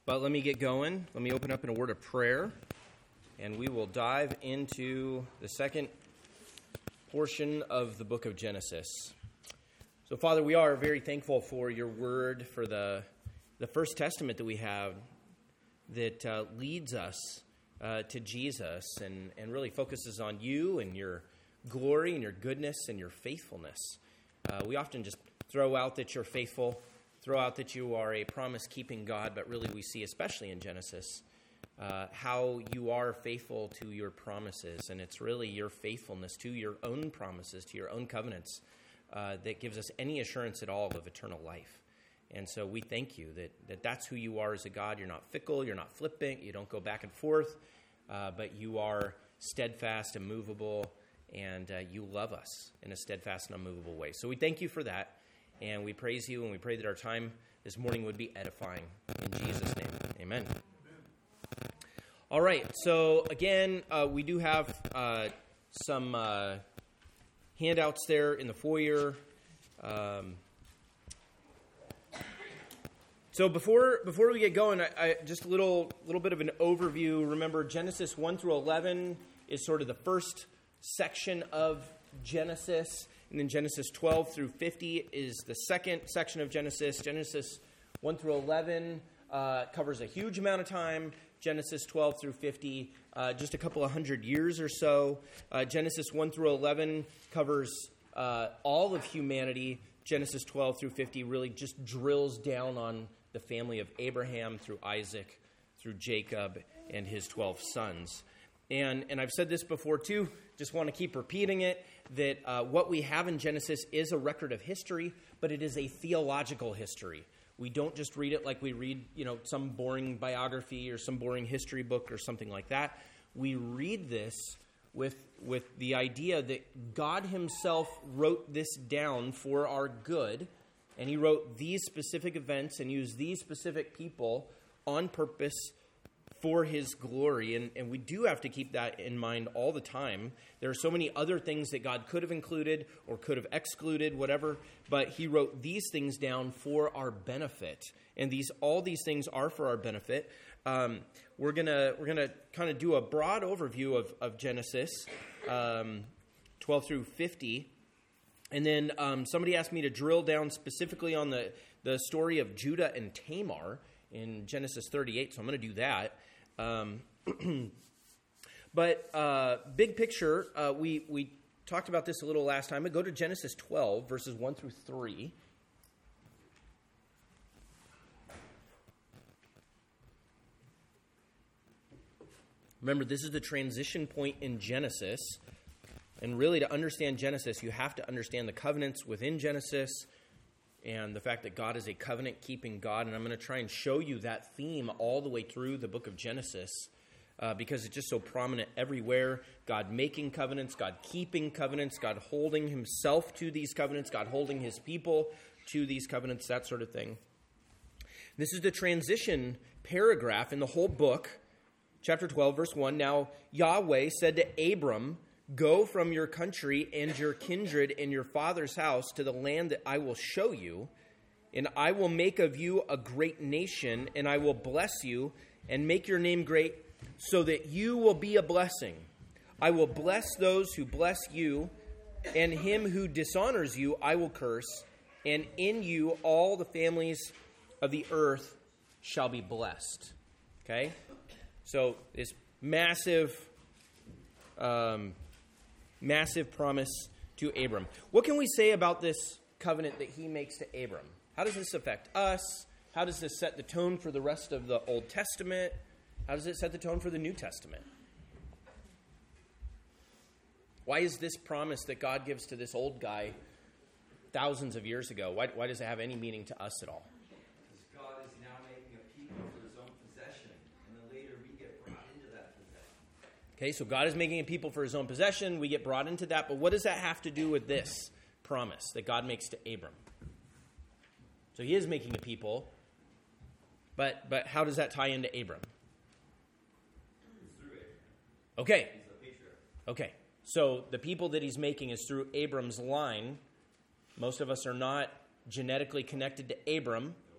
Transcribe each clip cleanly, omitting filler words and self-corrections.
But let me get going. Let me open up in a word of prayer, and we will dive into the second portion of the book of Genesis. So, Father, we are very thankful for your word, for the First Testament that we have that leads us to Jesus and really focuses on you and your glory and your goodness and your faithfulness. We often just throw out that you're faithful, throw out that you are a promise-keeping God, but really we see, especially in Genesis, how you are faithful to your promises, and it's really your faithfulness to your own promises, to your own covenants, that gives us any assurance at all of eternal life. And so we thank you that that's who you are as a God. You're not fickle, you're not flippant, you don't go back and forth, but you are steadfast, immovable, and you love us in a steadfast and unmovable way. So we thank you for that. And we praise you, and we pray that our time this morning would be edifying. In Jesus' name, amen. All right, so again, we do have some handouts there in the foyer. So before we get going, I just a little bit of an overview. Remember, Genesis 1 through 11 is sort of the first section of Genesis. And then Genesis 12 through 50 is the second section of Genesis. Genesis 1 through 11 covers a huge amount of time. Genesis 12 through 50, just a couple of hundred years or so. Genesis 1 through 11 covers all of humanity. Genesis 12 through 50 really just drills down on the family of Abraham through Isaac, through Jacob, and his 12 sons. And I've said this before too, just want to keep repeating it, that what we have in Genesis is a record of history, but it is a theological history. We don't just read it like we read, some boring biography or some boring history book or something like that. We read this with the idea that God himself wrote this down for our good, and he wrote these specific events and used these specific people on purpose for his glory, and we do have to keep that in mind all the time. There are so many other things that God could have included or could have excluded, whatever, but he wrote these things down for our benefit, and all these things are for our benefit. We're gonna kind of do a broad overview of Genesis 12 through 50, and then somebody asked me to drill down specifically on the story of Judah and Tamar in Genesis 38, so I'm going to do that. But big picture, we talked about this a little last time. But go to Genesis 12, verses 1 through 3. Remember, this is the transition point in Genesis. And really, to understand Genesis, you have to understand the covenants within Genesis and the fact that God is a covenant-keeping God. And I'm going to try and show you that theme all the way through the book of Genesis because it's just so prominent everywhere. God making covenants, God keeping covenants, God holding himself to these covenants, God holding his people to these covenants, that sort of thing. This is the transition paragraph in the whole book, chapter 12, verse 1. Now Yahweh said to Abram, "Go from your country and your kindred and your father's house to the land that I will show you, and I will make of you a great nation, and I will bless you and make your name great so that you will be a blessing. I will bless those who bless you, and him who dishonors you I will curse, and in you all the families of the earth shall be blessed." Okay? So this massive promise to Abram. What can we say about this covenant that he makes to Abram? How does this affect us? How does this set the tone for the rest of the Old Testament? How does it set the tone for the New Testament? Why is this promise that God gives to this old guy thousands of years ago, why does it have any meaning to us at all? Because God is now making a people for his own possession, and then later we get brought into that possession. Okay, so God is making a people for his own possession. We get brought into that. But what does that have to do with this promise that God makes to Abram? So he is making a people, but how does that tie into Abram? It's through Abraham. Okay. He's the patriarch. Okay. So the people that he's making is through Abram's line. Most of us are not genetically connected to Abram.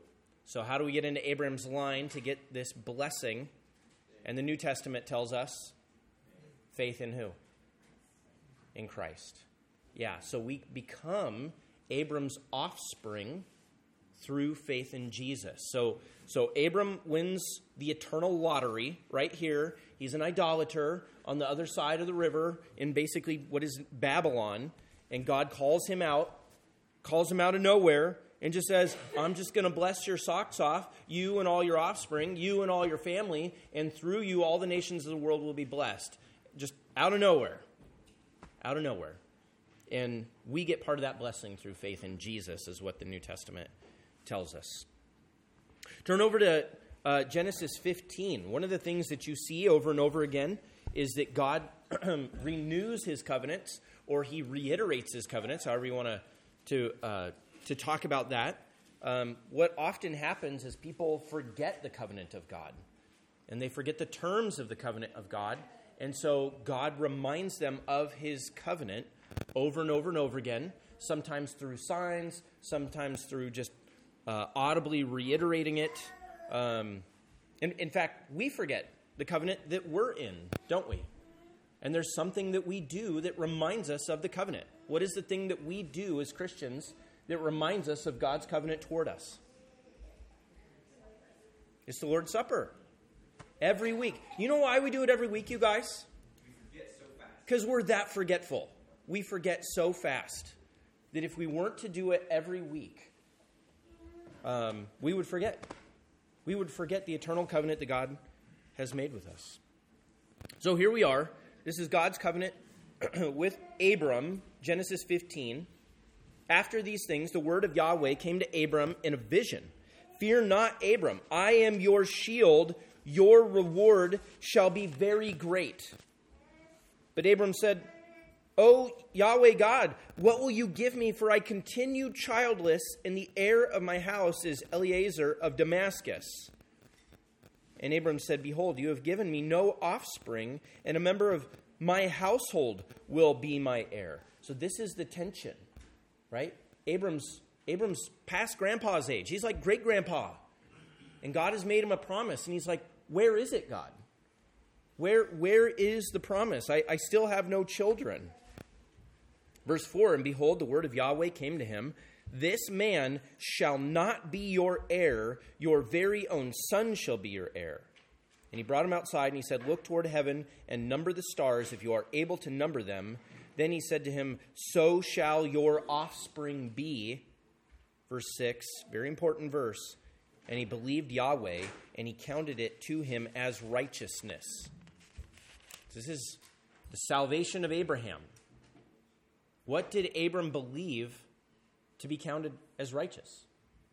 So how do we get into Abraham's line to get this blessing? And the New Testament tells us, faith in who? In Christ. Yeah, so we become Abram's offspring through faith in Jesus. So Abram wins the eternal lottery right here. He's an idolater on the other side of the river in basically what is Babylon. And God calls him out of nowhere and just says, I'm just going to bless your socks off, you and all your offspring, you and all your family, and through you all the nations of the world will be blessed. Just out of nowhere. Out of nowhere. And we get part of that blessing through faith in Jesus, is what the New Testament tells us. Turn over to Genesis 15. One of the things that you see over and over again is that God renews his covenants, or he reiterates his covenants, however you want to talk about that. What often happens is people forget the covenant of God, and they forget the terms of the covenant of God, and so God reminds them of his covenant over and over and over again, sometimes through signs, sometimes through just audibly reiterating it. In fact, we forget the covenant that we're in, don't we? And there's something that we do that reminds us of the covenant. What is the thing that we do as Christians that reminds us of God's covenant toward us? It's the Lord's Supper. Every week. You know why we do it every week, you guys? We forget so fast. Because we're that forgetful. We forget so fast that if we weren't to do it every week, we would forget. We would forget the eternal covenant that God has made with us. So here we are. This is God's covenant with Abram, Genesis 15. After these things, the word of Yahweh came to Abram in a vision. Fear not, Abram. I am your shield. Your reward shall be very great. But Abram said, O Yahweh God, what will you give me? For I continue childless, and the heir of my house is Eliezer of Damascus. And Abram said, Behold, you have given me no offspring, and a member of my household will be my heir. So this is the tension, right? Abram's past grandpa's age. He's like great-grandpa. And God has made him a promise. And he's like, where is it, God? Where is the promise? I still have no children. Verse 4, and behold, the word of Yahweh came to him. This man shall not be your heir. Your very own son shall be your heir. And he brought him outside, and he said, Look toward heaven and number the stars, if you are able to number them. Then he said to him, So shall your offspring be. Verse 6, very important verse. And he believed Yahweh, and he counted it to him as righteousness. This is the salvation of Abraham. What did Abram believe to be counted as righteous?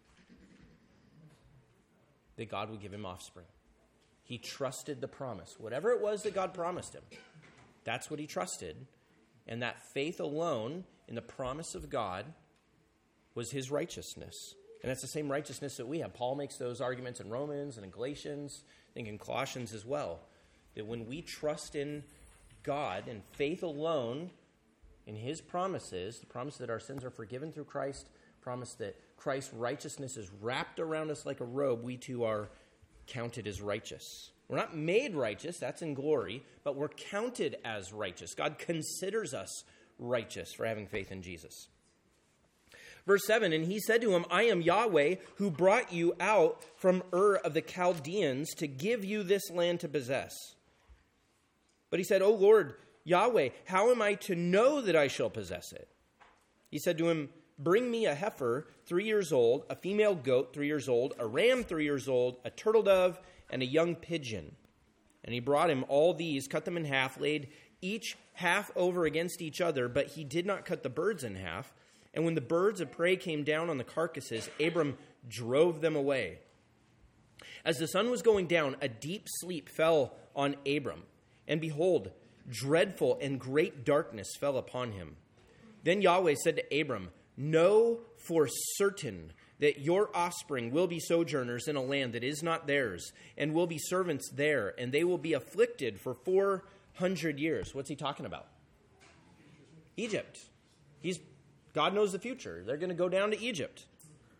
That God would give him offspring. He trusted the promise. Whatever it was that God promised him, that's what he trusted. And that faith alone in the promise of God was his righteousness. And that's the same righteousness that we have. Paul makes those arguments in Romans and in Galatians, I think in Colossians as well. That when we trust in God and faith alone in his promises, the promise that our sins are forgiven through Christ, promise that Christ's righteousness is wrapped around us like a robe, we too are counted as righteous. We're not made righteous, that's in glory, but we're counted as righteous. God considers us righteous for having faith in Jesus. Verse 7, and he said to him, I am Yahweh who brought you out from Ur of the Chaldeans to give you this land to possess. But he said, O Lord, Yahweh, how am I to know that I shall possess it? He said to him, Bring me a heifer 3 years old, a female goat 3 years old, a ram 3 years old, a turtle dove, and a young pigeon. And he brought him all these, cut them in half, laid each half over against each other, but he did not cut the birds in half. And when the birds of prey came down on the carcasses, Abram drove them away. As the sun was going down, a deep sleep fell on Abram. And behold, dreadful and great darkness fell upon him. Then Yahweh said to Abram, Know for certain that your offspring will be sojourners in a land that is not theirs, and will be servants there, and they will be afflicted for 400 years. What's he talking about? Egypt. God knows the future. They're going to go down to Egypt.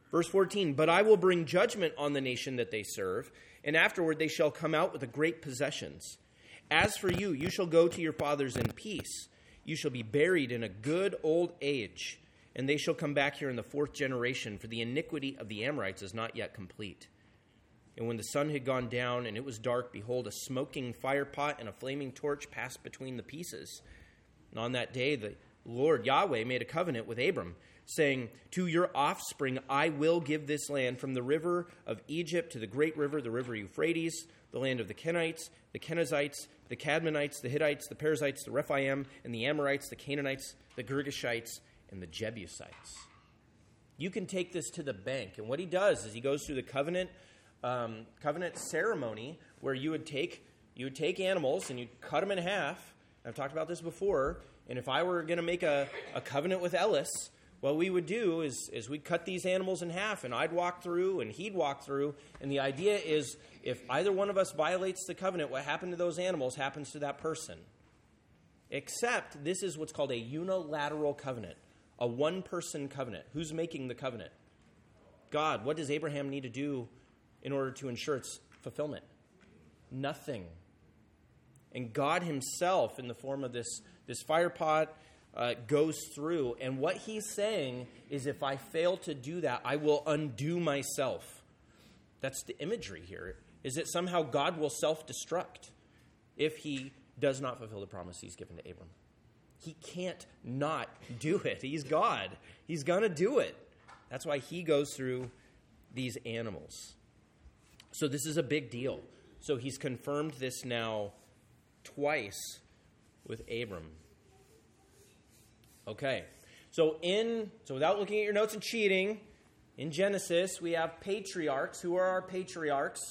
Verse 14, but I will bring judgment on the nation that they serve, and afterward they shall come out with the great possessions. As for you, you shall go to your fathers in peace. You shall be buried in a good old age, and they shall come back here in the 4th generation, for the iniquity of the Amorites is not yet complete. And when the sun had gone down and it was dark, behold, a smoking firepot and a flaming torch passed between the pieces. And on that day the Lord Yahweh made a covenant with Abram, saying, to your offspring I will give this land from the river of Egypt to the great river, the river Euphrates, the land of the Kenites, the Kenizzites, the Cadmonites, the Hittites, the Perizzites, the Rephaim, and the Amorites, the Canaanites, the Girgashites, and the Jebusites. You can take this to the bank. And what he does is he goes through the covenant ceremony where you would take animals and you'd cut them in half. I've talked about this before. And if I were going to make a covenant with Ellis, what we would do is we'd cut these animals in half, and I'd walk through and he'd walk through. And the idea is if either one of us violates the covenant, what happened to those animals happens to that person. Except this is what's called a unilateral covenant, a one-person covenant. Who's making the covenant? God. What does Abraham need to do in order to ensure its fulfillment? Nothing. And God himself, in the form of this firepot, goes through. And what he's saying is if I fail to do that, I will undo myself. That's the imagery here, is that somehow God will self-destruct if he does not fulfill the promise he's given to Abram. He can't not do it. He's God. He's going to do it. That's why he goes through these animals. So this is a big deal. So he's confirmed this now twice with Abram. Okay. So without looking at your notes and cheating, in Genesis we have patriarchs. Who are our patriarchs?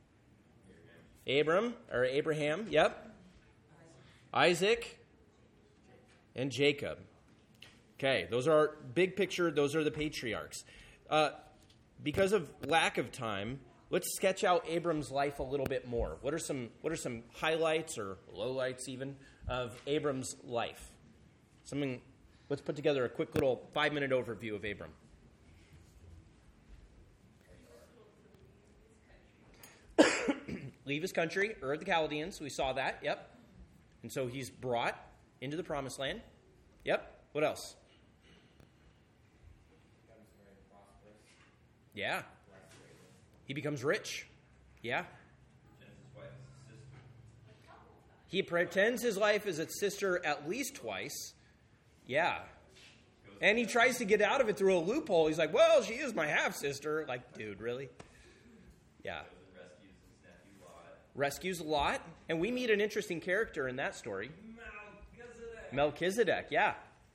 Abraham, yep. Isaac and Jacob. Okay, those are big picture, those are the patriarchs. Because of lack of time, let's sketch out Abram's life a little bit more. What are some highlights or lowlights even of Abram's life? Let's put together a quick little 5-minute overview of Abram. Leave his country, Ur of the Chaldeans. We saw that, yep. And so he's brought into the promised land. Yep. What else? Yeah. He becomes rich. Yeah. He pretends his life is its sister at least twice. Yeah. And he tries to get out of it through a loophole. He's like, well, she is my half-sister. Like, dude, really? Yeah. Rescues Lot. And we meet an interesting character in that story. Melchizedek, yeah.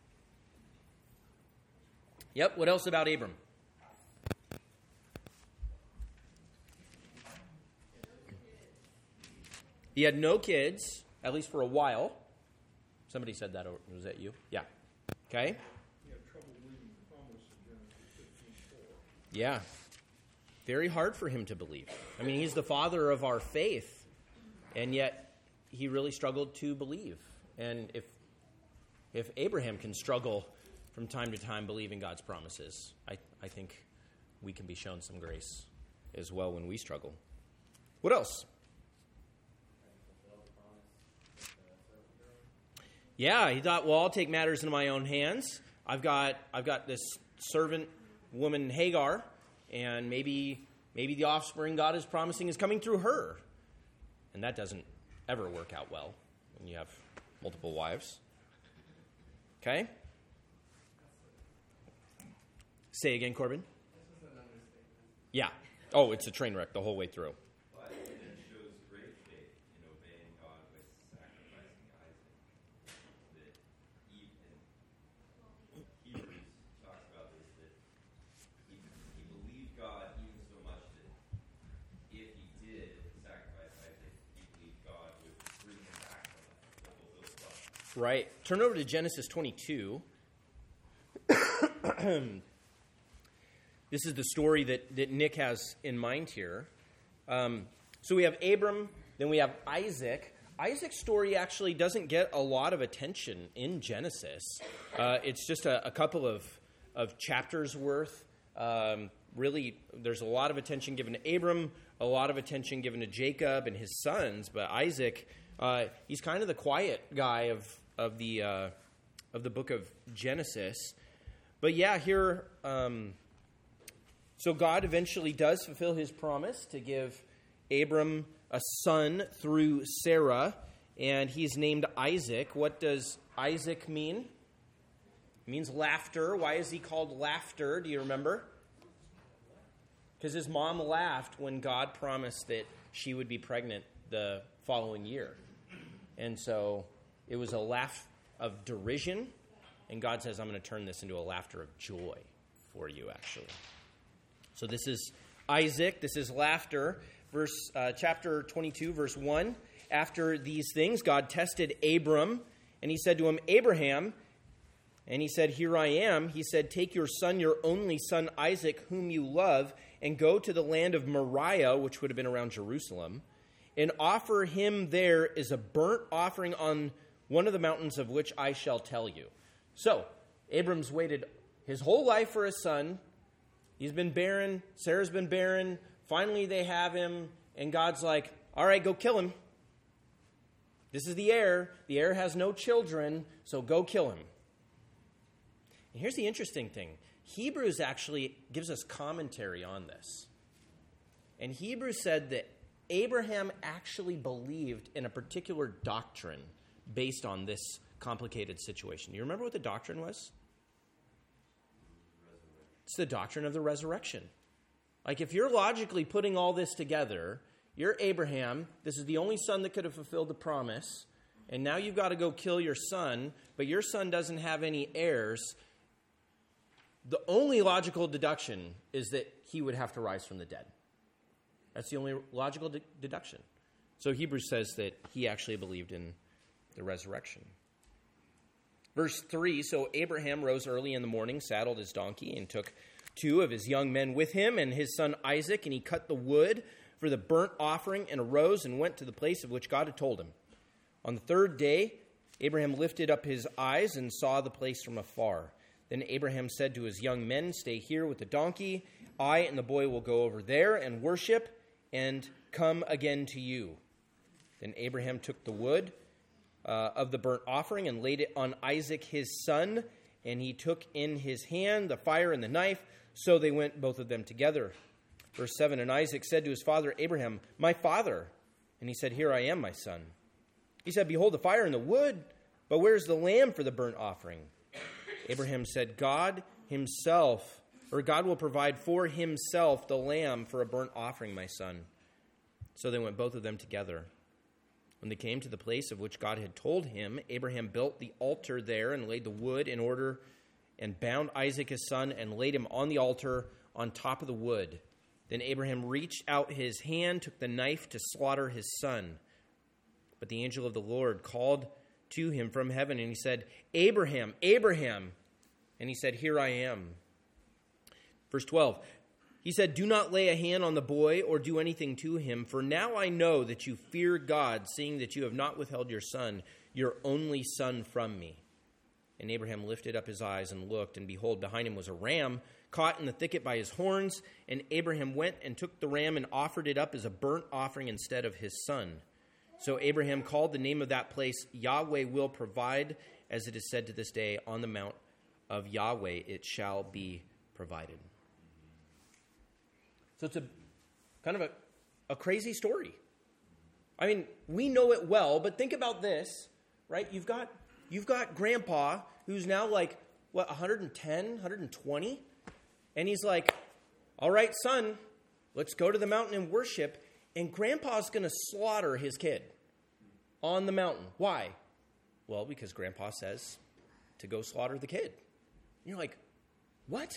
Yep, what else about Abram? He had no kids, at least for a while. Somebody said that. Was that you? Yeah. Okay. He had trouble believing the promise of Genesis 15:4. Yeah. Very hard for him to believe. I mean, he's the father of our faith, and yet he really struggled to believe. And if Abraham can struggle from time to time believing God's promises, I think we can be shown some grace as well when we struggle. What else? Yeah, he thought, well, I'll take matters into my own hands. I've got this servant woman Hagar, and maybe the offspring God is promising is coming through her. And that doesn't ever work out well when you have multiple wives. Okay? Say again, Corbin. Yeah. Oh, it's a train wreck the whole way through. But it shows great faith in obeying God with sacrificing Isaac. That even Hebrews talks about this, that he believed God even so much that if he did sacrifice Isaac, he believed God would bring him back from that, to fulfill the promise. Right. Turn over to Genesis 22. This is the story that Nick has in mind here. So we have Abram, then we have Isaac. Isaac's story actually doesn't get a lot of attention in Genesis. It's just a couple of chapters worth. really, there's a lot of attention given to Abram, a lot of attention given to Jacob and his sons, but Isaac, he's kind of the quiet guy of the book of Genesis. But yeah, here, so God eventually does fulfill his promise to give Abram a son through Sarah, and he's named Isaac. What does Isaac mean? It means laughter. Why is he called laughter? Do you remember? Because his mom laughed when God promised that she would be pregnant the following year. And so it was a laugh of derision, and God says, I'm going to turn this into a laughter of joy for you, actually. So this is Isaac. This is laughter. Chapter 22, verse 1. After these things, God tested Abram, and he said to him, Abraham, and he said, Here I am. He said, Take your son, your only son Isaac, whom you love, and go to the land of Moriah, which would have been around Jerusalem, and offer him there as a burnt offering on one of the mountains of which I shall tell you. So, Abram's waited his whole life for a son. He's been barren. Sarah's been barren. Finally, they have him, and God's like, all right, go kill him. This is the heir. The heir has no children, so go kill him. And here's the interesting thing. Hebrews actually gives us commentary on this. And Hebrews said that Abraham actually believed in a particular doctrine based on this complicated situation. You remember what the doctrine was? It's the doctrine of the resurrection. Like, if you're logically putting all this together, you're Abraham, this is the only son that could have fulfilled the promise, and now you've got to go kill your son, but your son doesn't have any heirs. The only logical deduction is that he would have to rise from the dead. That's the only logical deduction. So Hebrews says that he actually believed in the resurrection. Verse 3, so Abraham rose early in the morning, saddled his donkey, and took 2 of his young men with him and his son Isaac, and he cut the wood for the burnt offering and arose and went to the place of which God had told him. On the 3rd day, Abraham lifted up his eyes and saw the place from afar. Then Abraham said to his young men, Stay here with the donkey. I and the boy will go over there and worship and come again to you. Then Abraham took the wood of the burnt offering and laid it on Isaac his son, and he took in his hand the fire and the knife, so they went both of them together. Verse 7, and Isaac said to his father Abraham, My father. And he said, Here I am, my son. He said, Behold the fire and the wood, but where's the lamb for the burnt offering? Abraham said, God will provide for himself the lamb for a burnt offering, my son. So they went both of them together. When they came to the place of which God had told him, Abraham built the altar there and laid the wood in order and bound Isaac his son and laid him on the altar on top of the wood. Then Abraham reached out his hand, took the knife to slaughter his son. But the angel of the Lord called to him from heaven, and he said, Abraham, Abraham. And he said, Here I am. Verse 12, he said, Do not lay a hand on the boy or do anything to him, for now I know that you fear God, seeing that you have not withheld your son, your only son, from me. And Abraham lifted up his eyes and looked, and behold, behind him was a ram caught in the thicket by his horns. And Abraham went and took the ram and offered it up as a burnt offering instead of his son. So Abraham called the name of that place, Yahweh will provide, as it is said to this day, on the mount of Yahweh it shall be provided. So it's a kind of a crazy story. I mean, we know it well, but think about this, right? You've got Grandpa, who's now like, 110, 120? And he's like, all right, son, let's go to the mountain and worship. And Grandpa's going to slaughter his kid on the mountain. Why? Well, because Grandpa says to go slaughter the kid. And you're like, what?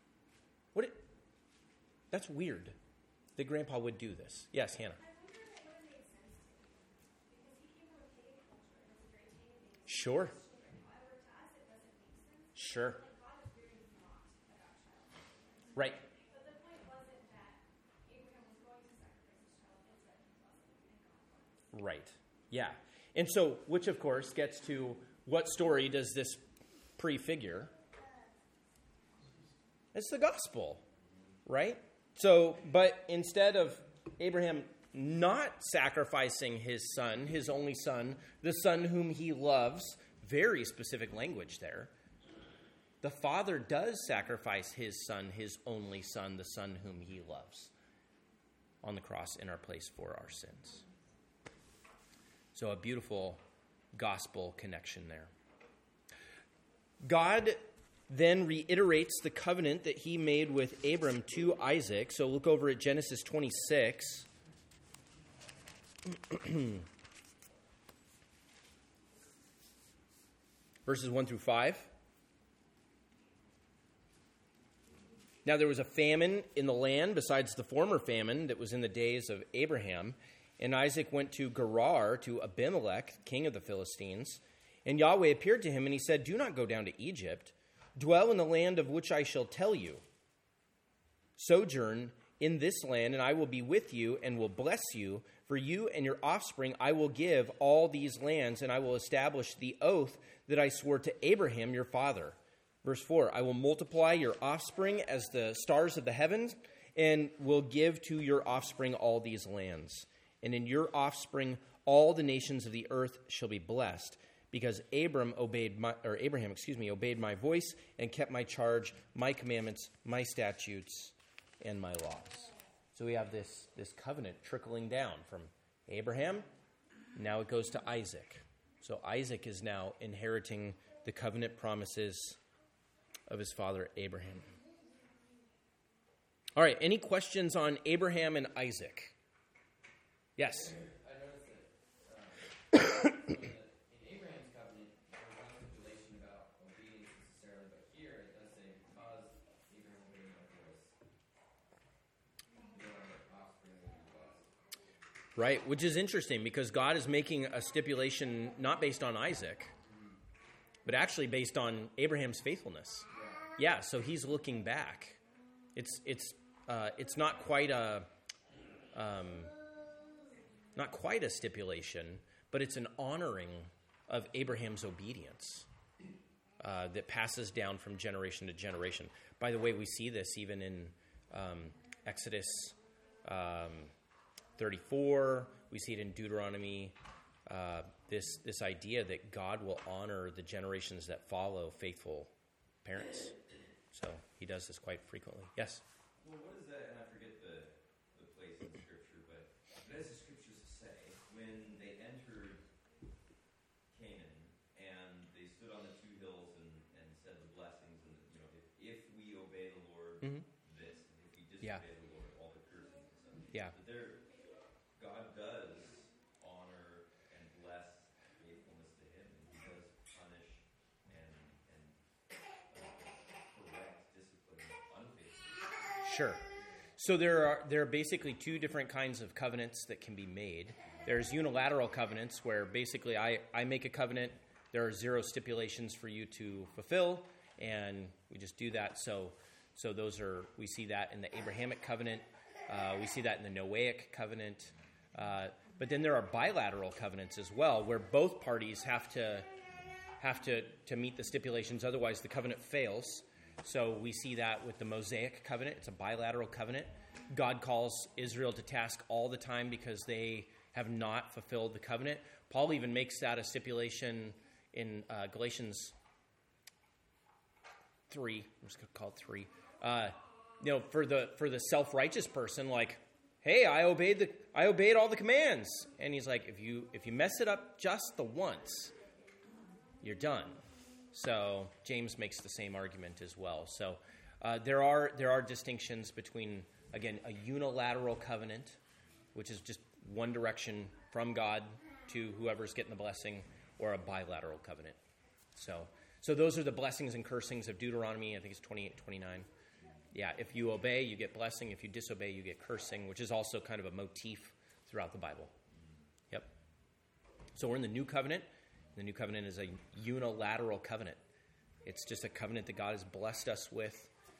That's weird that Grandpa would do this. Yes, Hannah. I wonder if it would have made sense to him, because he came from a pagan culture and it was a very pagan thing. Sure. However, to us it doesn't make sense. Sure. Like, God is very not about child. Right. But the point wasn't that Abraham was going to sacrifice his child, it's that he wasn't, and God was. Right. Yeah. And so, which of course gets to what story does this prefigure? It's the gospel. right? So, but instead of Abraham not sacrificing his son, his only son, the son whom he loves, very specific language there, the Father does sacrifice his son, his only son, the son whom he loves, on the cross in our place for our sins. So a beautiful gospel connection there. God then reiterates the covenant that he made with Abram to Isaac. So look over at Genesis 26. Verses 1 through 5. Now there was a famine in the land besides the former famine that was in the days of Abraham. And Isaac went to Gerar to Abimelech, king of the Philistines. And Yahweh appeared to him, and he said, "Do not go down to Egypt. Dwell in the land of which I shall tell you. Sojourn in this land, and I will be with you and will bless you. For you and your offspring I will give all these lands, and I will establish the oath that I swore to Abraham your father." Verse 4, "I will multiply your offspring as the stars of the heavens, and will give to your offspring all these lands. And in your offspring all the nations of the earth shall be blessed, because Abraham obeyed my voice and kept my charge, my commandments, my statutes, and my laws." So we have this covenant trickling down from Abraham. Now it goes to Isaac. So Isaac is now inheriting the covenant promises of his father Abraham. All right, any questions on Abraham and Isaac? Yes? I noticed that in Abraham's covenant, there was no stipulation about obedience necessarily, but here it does say, because Abraham obeyed my voice, your offspring will be blessed. Right, which is interesting because God is making a stipulation not based on Isaac, but actually based on Abraham's faithfulness. Yeah, so he's looking back. It's not quite a stipulation, but it's an honoring of Abraham's obedience that passes down from generation to generation. By the way, we see this even in Exodus 34. We see it in Deuteronomy. This idea that God will honor the generations that follow faithful parents. So he does this quite frequently. Yes? Well, what is that? And I forget the place in Scripture, but what does the Scriptures say when they entered Canaan and they stood on the two hills and said the blessings and if we obey the Lord, this, and if we disobey the Lord, all the cursings and stuff. Yeah. But God does honor and bless faithfulness to Him, and He does punish and correct, discipline unfaithfulness. Sure. So there are basically two different kinds of covenants that can be made. There's unilateral covenants where basically I make a covenant, there are zero stipulations for you to fulfill, and we just do that. So we see that in the Abrahamic covenant. We see that in the Noahic covenant. But then there are bilateral covenants as well, where both parties have to meet the stipulations, otherwise the covenant fails. So we see that with the Mosaic covenant. It's a bilateral covenant. God calls Israel to task all the time because they have not fulfilled the covenant. Paul even makes that a stipulation in Galatians 3. I'm just going to call it 3. For the self-righteous person, like, hey, I obeyed all the commands, and he's like, if you mess it up just the once, you're done. So James makes the same argument as well. So there are distinctions between, again, a unilateral covenant, which is just one direction from God to whoever's getting the blessing, or a bilateral covenant. So those are the blessings and cursings of Deuteronomy. I think it's 28, 29. Yeah, if you obey, you get blessing. If you disobey, you get cursing, which is also kind of a motif throughout the Bible. Yep. So we're in the New Covenant. The New Covenant is a unilateral covenant. It's just a covenant that God has blessed us with.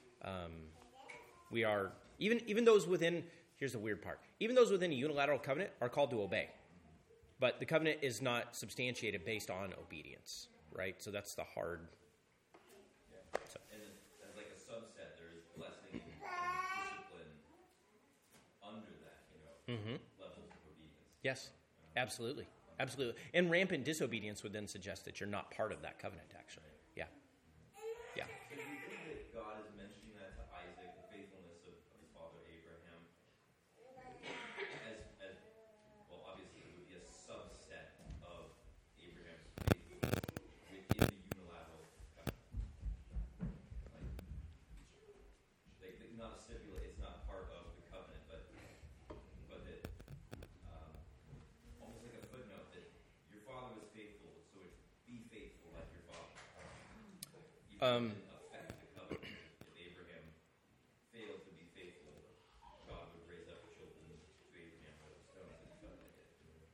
We are, even those within, here's the weird part, even those within a unilateral covenant are called to obey. But the covenant is not substantiated based on obedience, right? So that's the hard. And as like a subset, there's blessing and discipline levels of obedience. Yes, absolutely. Absolutely. And rampant disobedience would then suggest that you're not part of that covenant, actually. Yeah. Yeah. So do you think that God is mentioning that to Isaac, the faithfulness of his father Abraham, as well, obviously it would be a subset of Abraham's faithfulness within the unilateral covenant. Like not a stipulate, it's not part of the covenant, but that almost like a footnote that your father was faithful, so it's be faithful like your father. Even if it didn't affect the covenant. If Abraham failed to be faithful, God would raise up children to Abraham out of stones and covenant it.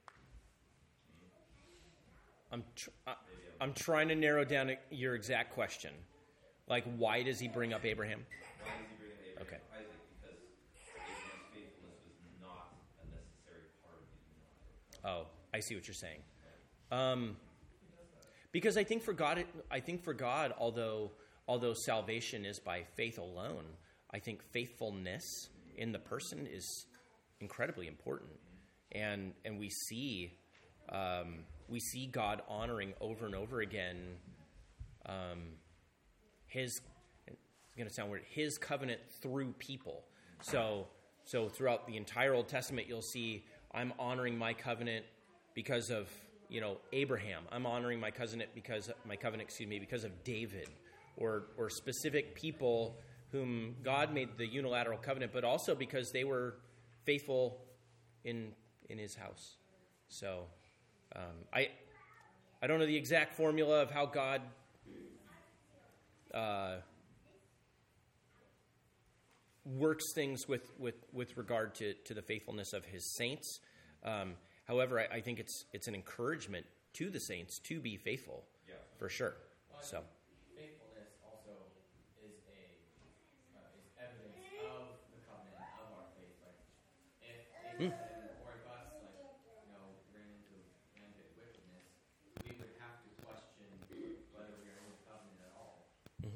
I'm trying to narrow down your exact question. Like, why does he bring up Abraham? Why does he bring up Abraham Okay. and Isaac? Because Abraham's faithfulness was not a necessary part of the unilateral covenant. Oh, I see what you're saying. Because I think for God, although salvation is by faith alone, I think faithfulness in the person is incredibly important, and we see God honoring over and over again His. It's going to sound weird. His covenant through people. So throughout the entire Old Testament, you'll see I'm honoring my covenant because of Abraham. I'm honoring my covenant because of David, or specific people whom God made the unilateral covenant, but also because they were faithful in His house. So I don't know the exact formula of how God works things with regard to the faithfulness of His saints. However, I think it's an encouragement to the saints to be faithful, for sure. So faithfulness also is evidence of the covenant of our faith. Like if Abraham or if us ran into rampant wickedness, we would have to question whether we are in the covenant at all,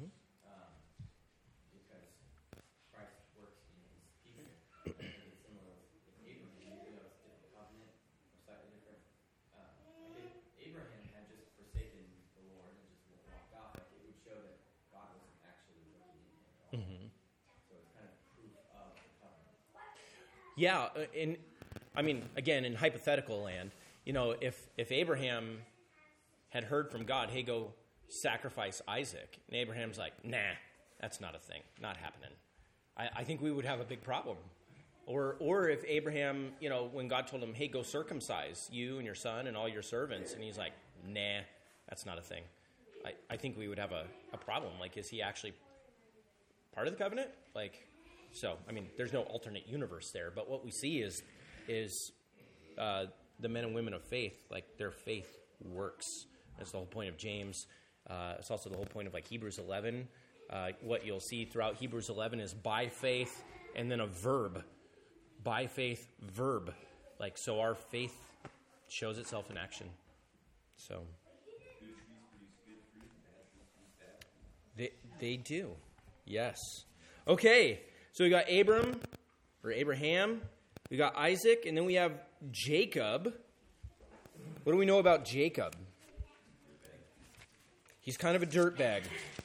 because Christ works in His people. I think it's similar with Abraham. It's a different covenant, or slightly different. I think Abraham had just forsaken the Lord and just walked off. Like it would show that God wasn't actually working in him at all. So it's kind of proof of the covenant. yeah, again, in hypothetical land, if Abraham had heard from God, hey, go sacrifice Isaac, and Abraham's like, nah, that's not a thing, not happening, I think we would have a big problem. Or if Abraham, when God told him, hey, go circumcise you and your son and all your servants, and he's like, nah, that's not a thing, I think we would have a problem. Like, is he actually part of the covenant? There's no alternate universe there, but what we see is the men and women of faith, like, their faith works. That's the whole point of James. It's also the whole point of, Hebrews 11. What you'll see throughout Hebrews 11 is by faith and then a verb. By faith, verb. So our faith shows itself in action. So Good trees produce good fruit, bad trees produce bad. they do. Yes. Okay. So we got Abraham. We got Isaac, and then we have Jacob. What do we know about Jacob? He's kind of a dirtbag.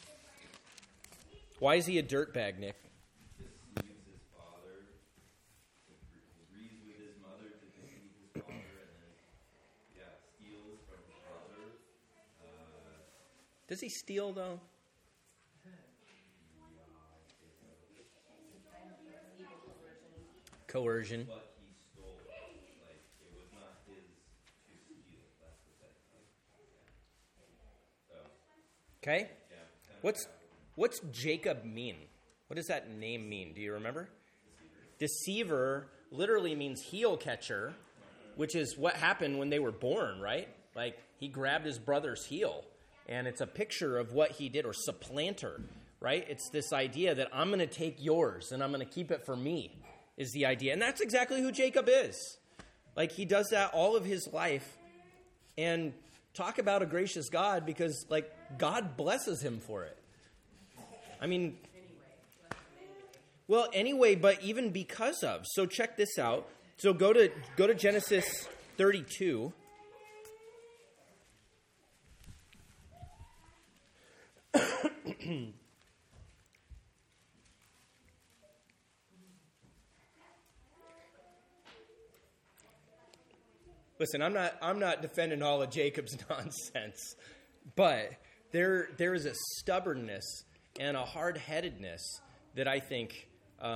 Why is he a dirtbag, Nick? Deceives his father, agrees with his mother to deceive his father, and then, steals from his brother. Does he steal, though? Coercion. But he stole. It was not his to steal. That's the thing. So, Okay. kind of What's Jacob mean? What does that name mean? Do you remember? Deceiver literally means heel catcher, which is what happened when they were born, right? He grabbed his brother's heel, and it's a picture of what he did, or supplanter, right? It's this idea that I'm going to take yours and I'm going to keep it for me, is the idea. And that's exactly who Jacob is. He does that all of his life. And talk about a gracious God, because, God blesses him for it. Anyway, but even because of. So check this out. So go to Genesis 32. Listen, I'm not defending all of Jacob's nonsense, but there is a stubbornness and a hard-headedness that I think,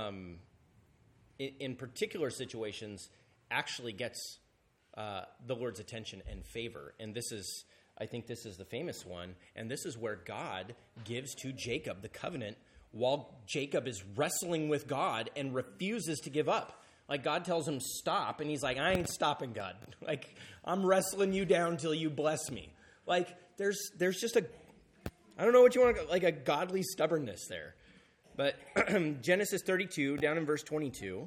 in particular situations, actually gets the Lord's attention and favor. And I think this is the famous one, and this is where God gives to Jacob the covenant while Jacob is wrestling with God and refuses to give up. Like, God tells him, stop, and he's like, I ain't stopping, God. Like, I'm wrestling you down till you bless me. Like, there's just I don't know what you want to, like a godly stubbornness there. But Genesis 32, down in verse 22.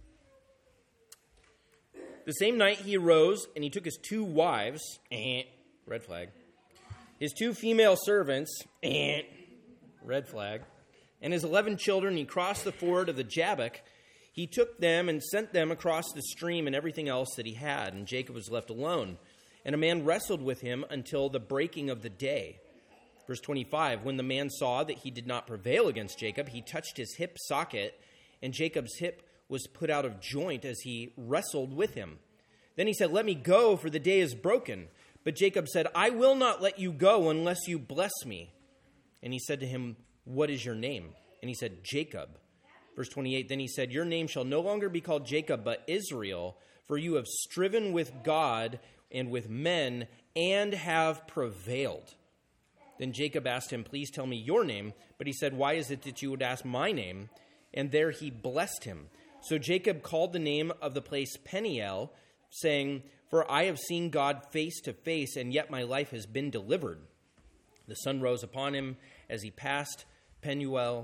The same night he arose, and he took his 2 wives, red flag, his 2 female servants, red flag, and his 11 children. He crossed the ford of the Jabbok. He took them and sent them across the stream and everything else that he had, and Jacob was left alone. And a man wrestled with him until the breaking of the day. Verse 25, when the man saw that he did not prevail against Jacob, he touched his hip socket, and Jacob's hip was put out of joint as he wrestled with him. Then he said, let me go, for the day is broken. But Jacob said, I will not let you go unless you bless me. And he said to him, what is your name? And he said, Jacob. Verse 28, then he said, your name shall no longer be called Jacob, but Israel, for you have striven with God and with men and have prevailed. Then Jacob asked him, please tell me your name. But he said, why is it that you would ask my name? And there he blessed him. So Jacob called the name of the place Peniel, saying, for I have seen God face to face, and yet my life has been delivered. The sun rose upon him as he passed Penuel,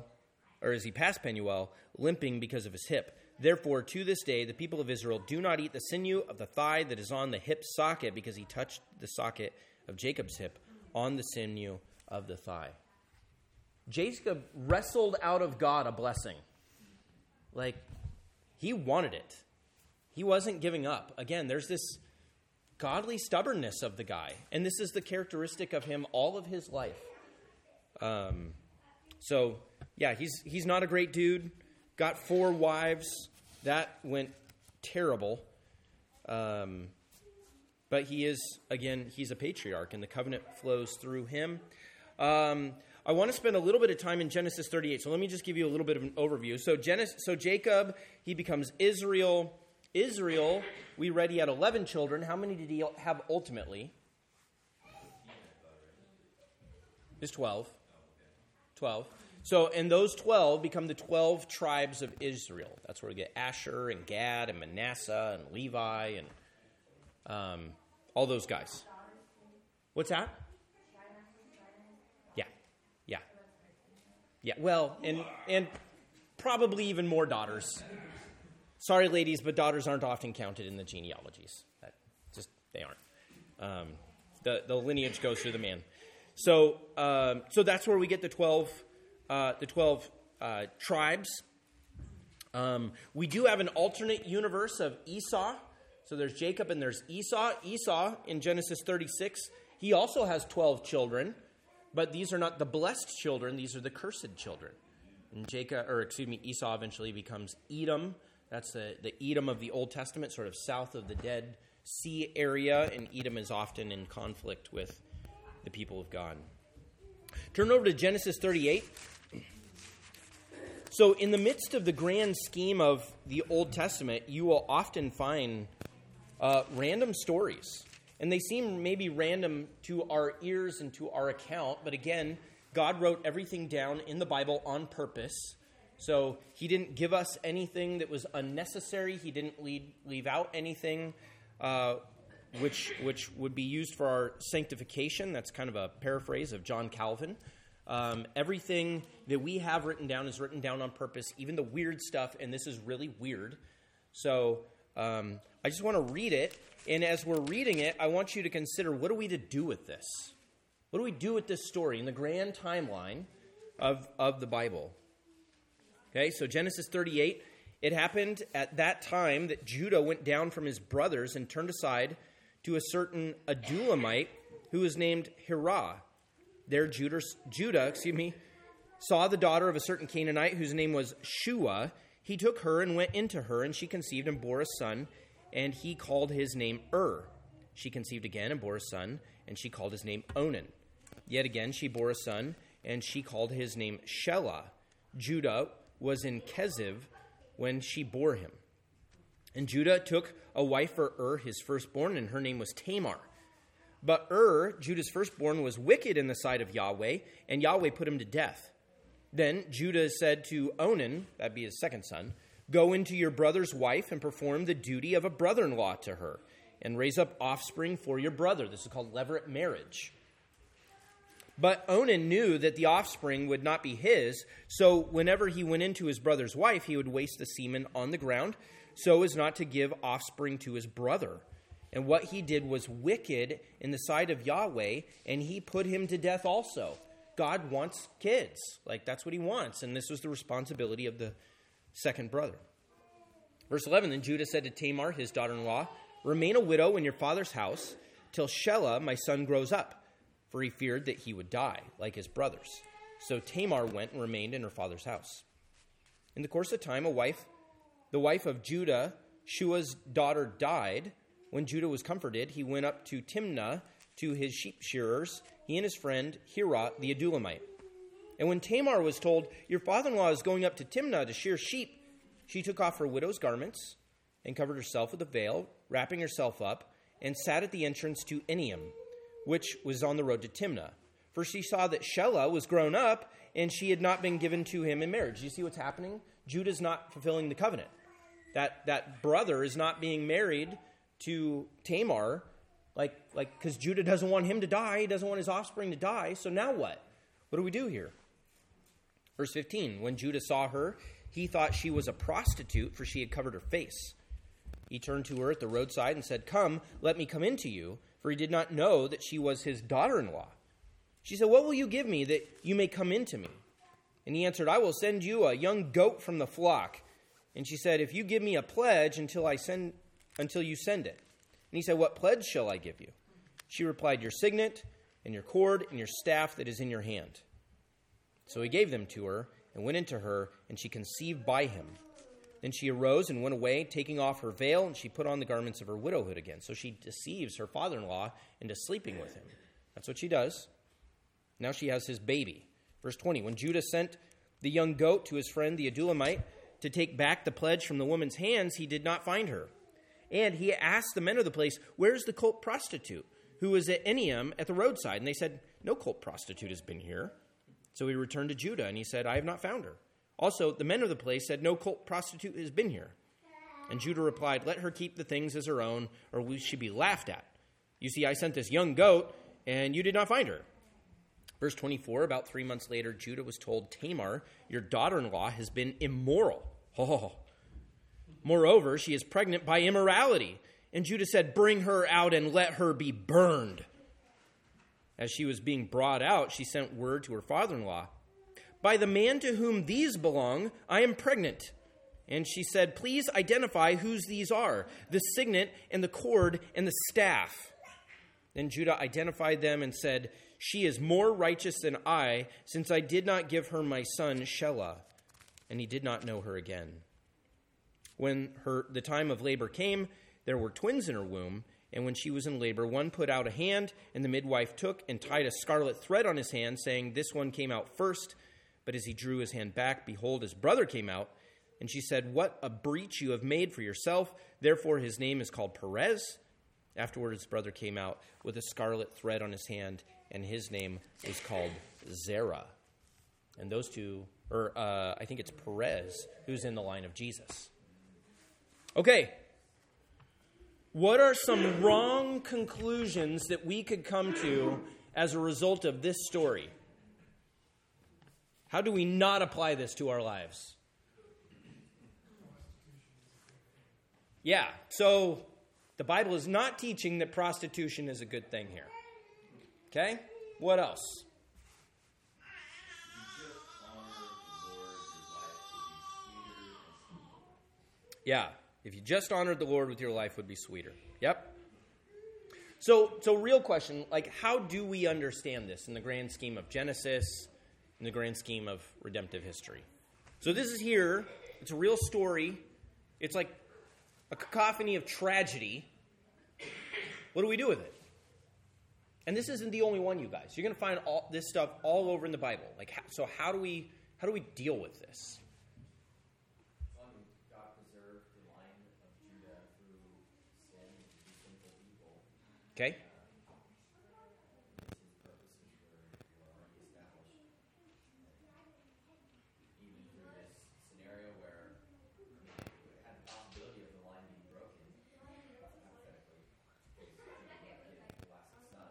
limping because of his hip. Therefore, to this day, the people of Israel do not eat the sinew of the thigh that is on the hip socket, because he touched the socket of Jacob's hip on the sinew of the thigh. Jacob wrestled out of God a blessing. Like, he wanted it. He wasn't giving up. Again, there's this godly stubbornness of the guy, and this is the characteristic of him all of his life. So, yeah, he's not a great dude. Got 4 wives. That went terrible. But he is, again, he's a patriarch, and the covenant flows through him. I want to spend a little bit of time in Genesis 38. So let me just give you a little bit of an overview. So Jacob, he becomes Israel. Israel, we read he had 11 children. How many did he have ultimately? It's 12. 12. So, and those 12 become the 12 tribes of Israel. That's where we get Asher and Gad and Manasseh and Levi and all those guys. What's that? Yeah. Well, and probably even more daughters. Sorry, ladies, but daughters aren't often counted in the genealogies. They aren't. The lineage goes through the man. So that's where we get the 12 tribes. We do have an alternate universe of Esau. So there's Jacob and there's Esau. Esau in Genesis 36, he also has 12 children, but these are not the blessed children; these are the cursed children. And Esau eventually becomes Edom. That's the Edom of the Old Testament, sort of south of the Dead Sea area, and Edom is often in conflict with the people of God. Turn over to Genesis 38. So in the midst of the grand scheme of the Old Testament, you will often find random stories. And they seem maybe random to our ears and to our account, but again, God wrote everything down in the Bible on purpose. So he didn't give us anything that was unnecessary. He didn't leave out anything which would be used for our sanctification. That's kind of a paraphrase of John Calvin. Everything that we have written down is written down on purpose, even the weird stuff, and this is really weird. So I just want to read it, and as we're reading it, I want you to consider, what are we to do with this? What do we do with this story in the grand timeline of the Bible? Okay, so Genesis 38, It happened at that time that Judah went down from his brothers and turned aside to a certain Adulamite who was named Hirah. There Judah saw the daughter of a certain Canaanite whose name was Shua. He took her and went into her, and she conceived and bore a son, and he called his name She conceived again and bore a son, and she called his name Onan. Yet again she bore a son, and she called his name Shelah. Judah was in Keziv when she bore him. And Judah took a wife for his firstborn, and her name was Tamar. But Judah's firstborn, was wicked in the sight of Yahweh, and Yahweh put him to death. Then Judah said to Onan, that'd be his second son, "Go into your brother's wife and perform the duty of a brother-in-law to her, and raise up offspring for your brother." This is called levirate marriage. But Onan knew that the offspring would not be his, so whenever he went into his brother's wife, he would waste the semen on the ground, so as not to give offspring to his brother. And what he did was wicked in the sight of Yahweh, and he put him to death also. God wants kids. That's what he wants. And this was the responsibility of the second brother. Verse 11, then Judah said to Tamar, his daughter-in-law, "Remain a widow in your father's house till Shelah, my son, grows up." For he feared that he would die, like his brothers. So Tamar went and remained in her father's house. In the course of time, the wife of Judah, Shua's daughter, died. When Judah was comforted, he went up to Timnah to his sheep shearers, he and his friend Hirah the Adulamite. And when Tamar was told, "Your father-in-law is going up to Timnah to shear sheep," she took off her widow's garments and covered herself with a veil, wrapping herself up, and sat at the entrance to Enaim, which was on the road to Timnah. For she saw that Shelah was grown up, and she had not been given to him in marriage. You see what's happening? Judah's not fulfilling the covenant. That brother is not being married to Tamar, because Judah doesn't want him to die. He doesn't want his offspring to die. So now what? What do we do here? Verse 15, when Judah saw her, he thought she was a prostitute, for she had covered her face. He turned to her at the roadside and said, "Come, let me come in to you," for he did not know that she was his daughter-in-law. She said, "What will you give me that you may come in to me?" And he answered, "I will send you a young goat from the flock." And she said, "If you give me a pledge until you send it." And he said, "What pledge shall I give you?" She replied, "Your signet and your cord and your staff that is in your hand." So he gave them to her and went into her, and she conceived by him. Then she arose and went away, taking off her veil, and she put on the garments of her widowhood again. So she deceives her father-in-law into sleeping with him. That's what she does. Now she has his baby. Verse 20, when Judah sent the young goat to his friend the Adulamite to take back the pledge from the woman's hands, he did not find her. And he asked the men of the place, "Where's the cult prostitute who was at Enaim at the roadside?" And they said, "No cult prostitute has been here." So he returned to Judah, and he said, "I have not found her." Also, the men of the place said, "No cult prostitute has been here." And Judah replied, "Let her keep the things as her own, or we should be laughed at. You see, I sent this young goat, and you did not find her." Verse 24, about 3 months later, Judah was told, "Tamar, your daughter-in-law, has been immoral. Moreover, she is pregnant by immorality." And Judah said, "Bring her out and let her be burned." As she was being brought out, she sent word to her father-in-law, "By the man to whom these belong, I am pregnant." And she said, "Please identify whose these are, the signet and the cord and the staff." Then Judah identified them and said, "She is more righteous than I, since I did not give her my son Shelah." And he did not know her again. When the time of labor came, there were twins in her womb, and when she was in labor, one put out a hand, and the midwife took and tied a scarlet thread on his hand, saying, "This one came out first." But as he drew his hand back, behold, his brother came out. And she said, "What a breach you have made for yourself. Therefore his name is called Perez." Afterward his brother came out with a scarlet thread on his hand, and his name is called Zerah. And those two, I think it's Perez, who's in the line of Jesus. Okay. What are some wrong conclusions that we could come to as a result of this story? How do we not apply this to our lives? Yeah, so the Bible is not teaching that prostitution is a good thing here. Okay? What else? You just honor the Lord, your life will be sweeter and sweeter. Yeah. If you just honored the Lord with your life, would be sweeter. Yep. So real question, like, how do we understand this in the grand scheme of Genesis, in the grand scheme of redemptive history? So this is here. It's a real story. It's like a cacophony of tragedy. What do we do with it? And this isn't the only one, you guys. You're going to find all this stuff all over in the Bible. Like, so how do we deal with this? God preserved the line of Judah through sin, through sinful people. Okay. His purposes were already established. Even through this scenario where it had the possibility of the line being broken, hypothetically, because Judah would get the last son.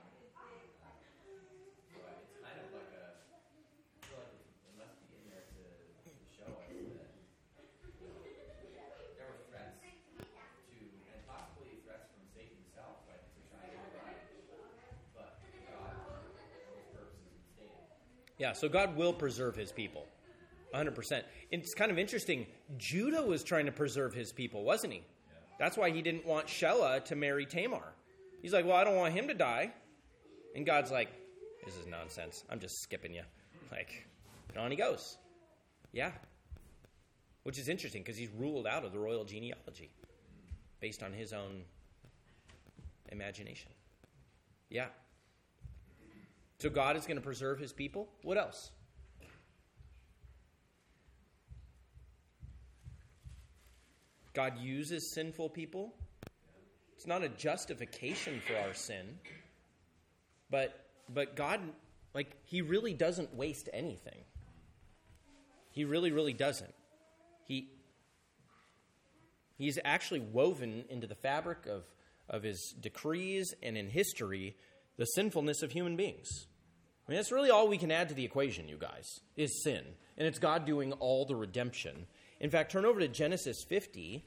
So it's kind of like I feel like it must be in there to show us that there were threats to, and possibly threats from Satan himself, like to try and override, but God, his purposes instated. Yeah, so God will preserve his people. 100%. It's kind of interesting. Judah was trying to preserve his people, wasn't he? Yeah. That's why he didn't want Shelah to marry Tamar. He's like, well, I don't want him to die. And God's like, this is nonsense. I'm just skipping you. Like, and on he goes. Yeah. Which is interesting because he's ruled out of the royal genealogy based on his own imagination. Yeah. So God is going to preserve his people. What else? God uses sinful people. It's not a justification for our sin. But God, like, he really doesn't waste anything. He really, really doesn't. He's actually woven into the fabric of his decrees and in history the sinfulness of human beings. I mean, that's really all we can add to the equation, you guys, is sin. And it's God doing all the redemption. In fact, turn over to Genesis 50.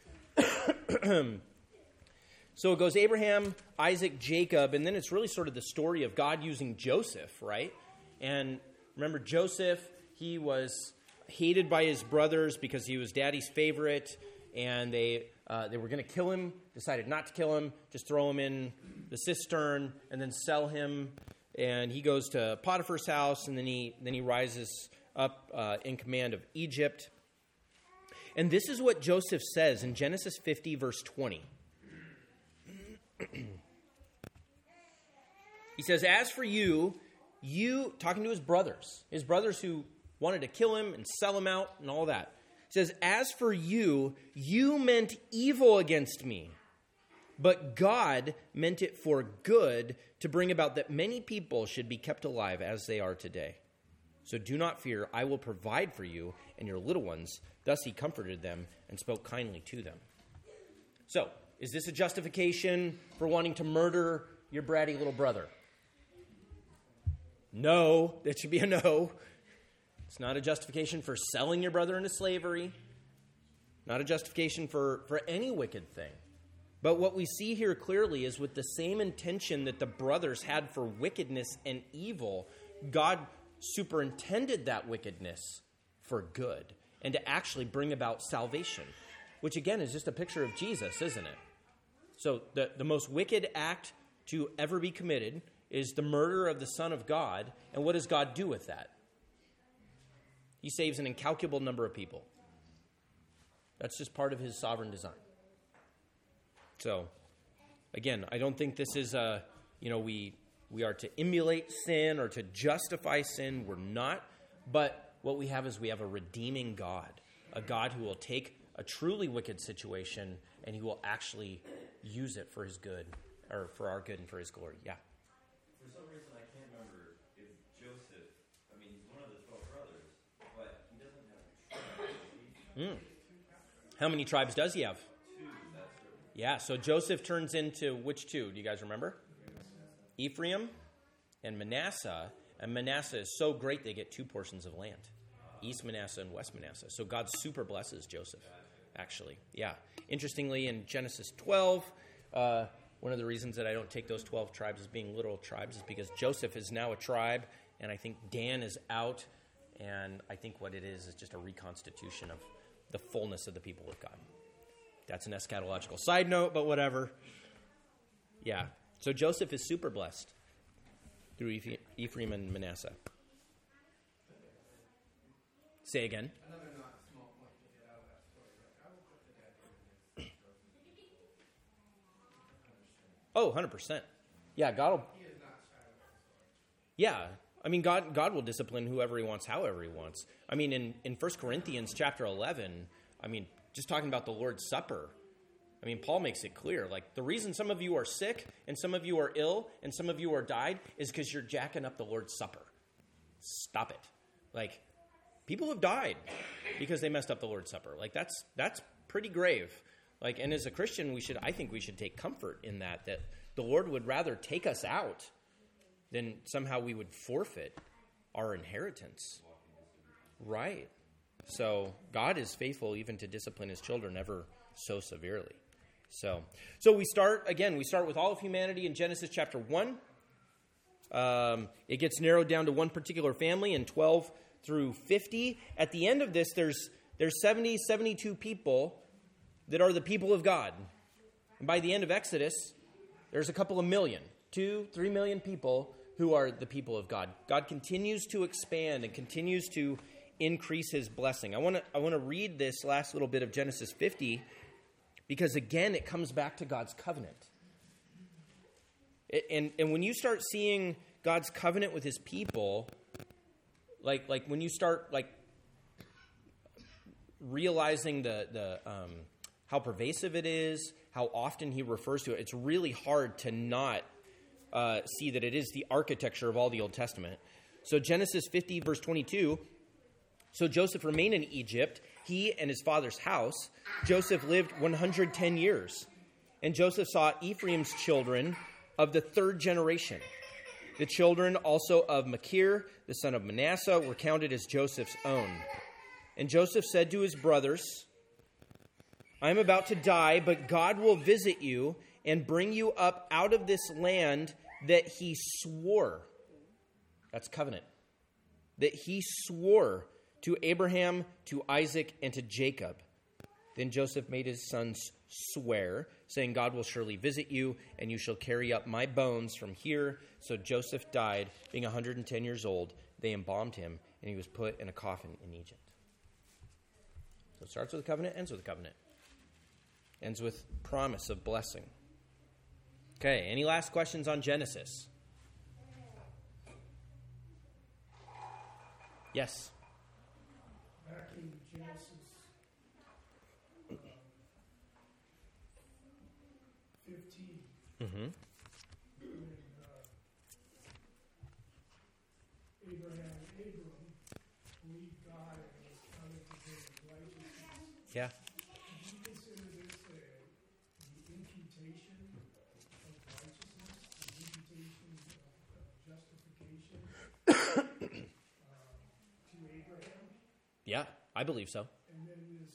So it goes Abraham, Isaac, Jacob, and then it's really sort of the story of God using Joseph, right? And remember, Joseph, he was hated by his brothers because he was daddy's favorite, and they were going to kill him, decided not to kill him, just throw him in the cistern, and then sell him. And he goes to Potiphar's house, and then he rises up in command of Egypt. And this is what Joseph says in Genesis 50, verse 20. He says, as for you, talking to his brothers who wanted to kill him and sell him out and all that. He says, as for you, you meant evil against me, but God meant it for good to bring about that many people should be kept alive as they are today. So do not fear, I will provide for you and your little ones. Thus he comforted them and spoke kindly to them. So, is this a justification for wanting to murder your bratty little brother? No, that should be a no. It's not a justification for selling your brother into slavery. Not a justification for any wicked thing. But what we see here clearly is with the same intention that the brothers had for wickedness and evil, God superintended that wickedness for good and to actually bring about salvation, which again is just a picture of Jesus, isn't it? So the most wicked act to ever be committed is the murder of the Son of God. And what does God do with that? He saves an incalculable number of people. That's just part of his sovereign design. So, again, I don't think this is we are to emulate sin or to justify sin. We're not. But what we have is we have a redeeming God, a God who will take a truly wicked situation and he will actually use it for his good, or for our good and for his glory. Yeah. For some reason, I can't remember if Joseph, I mean, he's one of the 12 brothers, but he doesn't have a tribe. How many tribes does he have? 2, that's right. Yeah, so Joseph turns into which 2? Do you guys remember? Ephraim and Manasseh. And Manasseh is so great they get 2 portions of land. East Manasseh and West Manasseh. So God super blesses Joseph, actually. Yeah. Interestingly, in Genesis 12, one of the reasons that I don't take those 12 tribes as being literal tribes is because Joseph is now a tribe, and I think Dan is out, and I think what it is just a reconstitution of the fullness of the people of God. That's an eschatological side note, but whatever. Yeah. So Joseph is super blessed through Ephraim and Manasseh. Say again. Another not small point to get out of that story, right? I would put the dad in this. 100%. Yeah, God will. He is not silent on the story. Yeah. I mean, God will discipline whoever he wants, however he wants. I mean, in 1 Corinthians chapter 11, I mean, just talking about the Lord's Supper, I mean, Paul makes it clear. Like, the reason some of you are sick and some of you are ill and some of you are died is because you're jacking up the Lord's Supper. Stop it. Like, people have died because they messed up the Lord's Supper. Like, that's pretty grave. Like, and as a Christian, I think we should take comfort in that the Lord would rather take us out than somehow we would forfeit our inheritance. Right. So God is faithful even to discipline his children ever so severely. So we start with all of humanity in Genesis chapter 1. It gets narrowed down to one particular family in 12 through 50. At the end of this, there's 72 people that are the people of God. And by the end of Exodus, there's a couple of million, 2-3 million people who are the people of God. God continues to expand and continues to increase his blessing. I want to read this last little bit of Genesis 50 because, again, it comes back to God's covenant. And when you start seeing God's covenant with his people, like when you start realizing the how pervasive it is, how often he refers to it, it's really hard to not see that it is the architecture of all the Old Testament. So Genesis 50, verse 22, so Joseph remained in Egypt, he and his father's house. Joseph lived 110 years. And Joseph saw Ephraim's children of the third generation. The children also of Machir, the son of Manasseh, were counted as Joseph's own. And Joseph said to his brothers, I am about to die, but God will visit you and bring you up out of this land that he swore. That's covenant. That he swore to Abraham, to Isaac, and to Jacob. Then Joseph made his sons swear, saying, God will surely visit you, and you shall carry up my bones from here. So Joseph died, being 110 years old. They embalmed him, and he was put in a coffin in Egypt. So it starts with a covenant, ends with a covenant. Ends with promise of blessing. Okay, any last questions on Genesis? Yes? Back in Genesis 15, Mm-hmm. when Abraham believed God and was counted to him as righteousness. Yeah. Do you consider this the imputation of righteousness, the imputation of justification to Abraham? Yeah, I believe so. And then this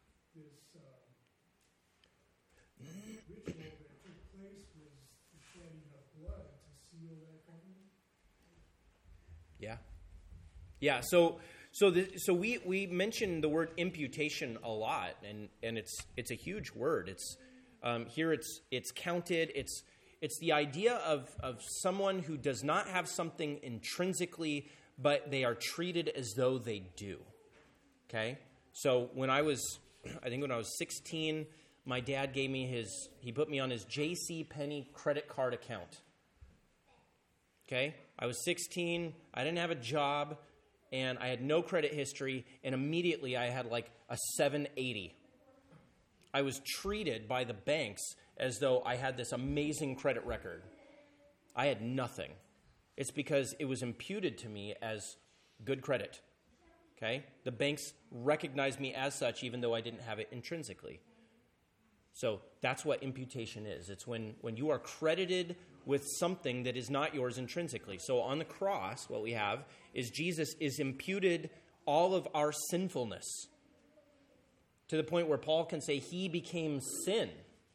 ritual that took place was the shedding of blood to seal that covenant? Yeah. Yeah, so we mentioned the word imputation a lot, and it's a huge word. It's here it's counted. It's the idea of someone who does not have something intrinsically, but they are treated as though they do. Okay? So when I was 16, my dad gave me he put me on his J.C. Penney credit card account. Okay? I was 16, I didn't have a job, and I had no credit history, and immediately I had like a 780. I was treated by the banks as though I had this amazing credit record. I had nothing. It's because it was imputed to me as good credit. Okay? The banks recognized me as such even though I didn't have it intrinsically. So that's what imputation is. It's when you are credited with something that is not yours intrinsically. So on the cross, what we have is Jesus is imputed all of our sinfulness to the point where Paul can say he became sin.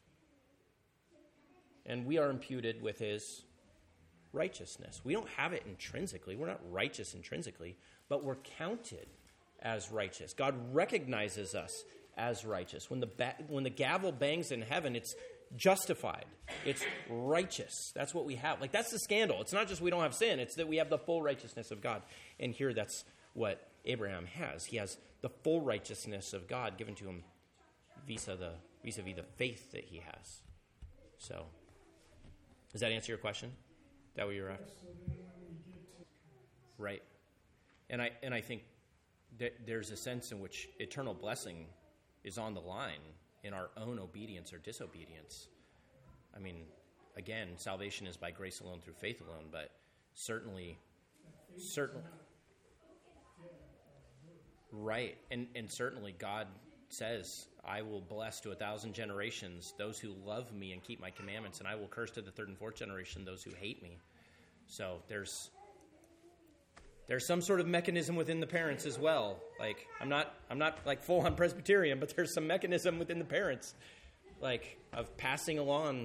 And we are imputed with his righteousness. We don't have it intrinsically. We're not righteous intrinsically, but we're counted as righteous. God recognizes us as righteous. When the gavel bangs in heaven, it's justified. It's righteous. That's what we have. Like, that's the scandal. It's not just we don't have sin. It's that we have the full righteousness of God. And here, that's what Abraham has. He has the full righteousness of God given to him vis-a-vis the faith that he has. So, does that answer your question? Is that what you're after? So then when we get to Right. And I think that there's a sense in which eternal blessing is on the line in our own obedience or disobedience. I mean, again, salvation is by grace alone through faith alone, but certainly, right. And certainly God says, I will bless to 1,000 generations those who love me and keep my commandments, and I will curse to the 3rd and 4th generation those who hate me. So there's some sort of mechanism within the parents as well. Like, I'm not like full on Presbyterian, but there's some mechanism within the parents, like, of passing along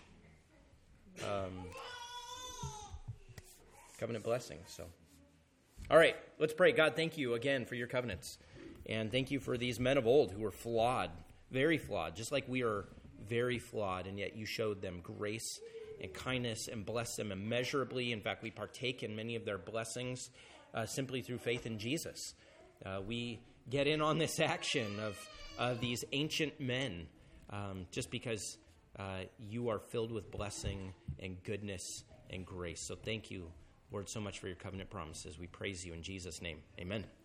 covenant blessings. So, all right, let's pray. God, thank you again for your covenants, and thank you for these men of old who were flawed, very flawed, just like we are very flawed, and yet you showed them grace and kindness and blessed them immeasurably. In fact, we partake in many of their blessings simply through faith in Jesus. We get in on this action of these ancient men just because you are filled with blessing and goodness and grace. So thank you, Lord, so much for your covenant promises. We praise you in Jesus' name. Amen.